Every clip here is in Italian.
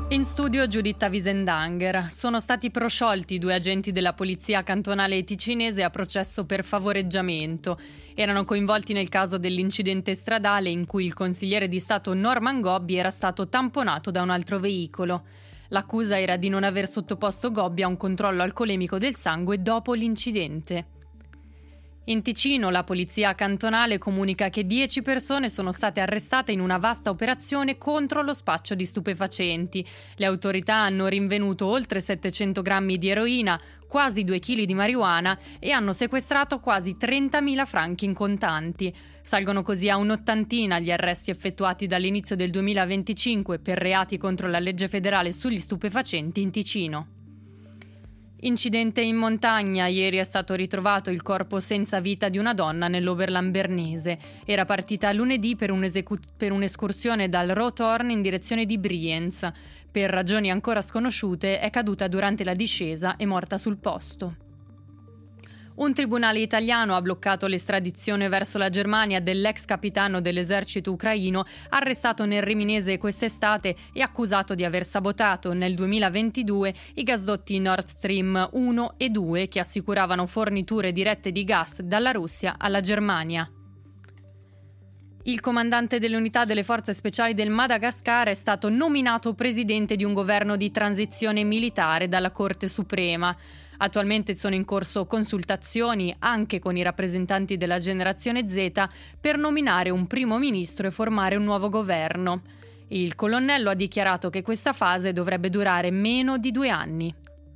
In studio Giuditta Wiesendanger. Sono stati prosciolti i 2 agenti della polizia cantonale ticinese a processo per favoreggiamento. Erano coinvolti nel caso dell'incidente stradale in cui il consigliere di Stato Norman Gobbi era stato tamponato da un altro veicolo. L'accusa era di non aver sottoposto Gobbi a un controllo alcolemico del sangue dopo l'incidente. In Ticino la polizia cantonale comunica che 10 persone sono state arrestate in una vasta operazione contro lo spaccio di stupefacenti. Le autorità hanno rinvenuto oltre 700 grammi di eroina, quasi 2 kg di marijuana e hanno sequestrato quasi 30.000 franchi in contanti. Salgono così a un'ottantina gli arresti effettuati dall'inizio del 2025 per reati contro la legge federale sugli stupefacenti in Ticino. Incidente in montagna. Ieri è stato ritrovato il corpo senza vita di una donna nell'Oberland bernese. Era partita lunedì per un'escursione dal Rothorn in direzione di Brienz. Per ragioni ancora sconosciute è caduta durante la discesa e morta sul posto. Un tribunale italiano ha bloccato l'estradizione verso la Germania dell'ex capitano dell'esercito ucraino arrestato nel Riminese quest'estate e accusato di aver sabotato nel 2022 i gasdotti Nord Stream 1 e 2 che assicuravano forniture dirette di gas dalla Russia alla Germania. Il comandante delle unità delle forze speciali del Madagascar è stato nominato presidente di un governo di transizione militare dalla Corte Suprema. Attualmente sono in corso consultazioni anche con i rappresentanti della generazione Z per nominare un primo ministro e formare un nuovo governo. Il colonnello ha dichiarato che questa fase dovrebbe durare meno di 2 anni.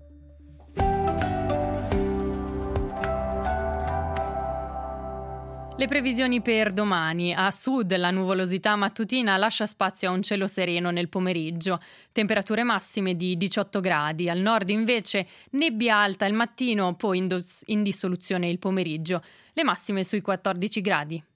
Le previsioni per domani. A sud la nuvolosità mattutina lascia spazio a un cielo sereno nel pomeriggio. Temperature massime di 18 gradi. Al nord invece nebbia alta il mattino, poi in dissoluzione il pomeriggio. Le massime sui 14 gradi.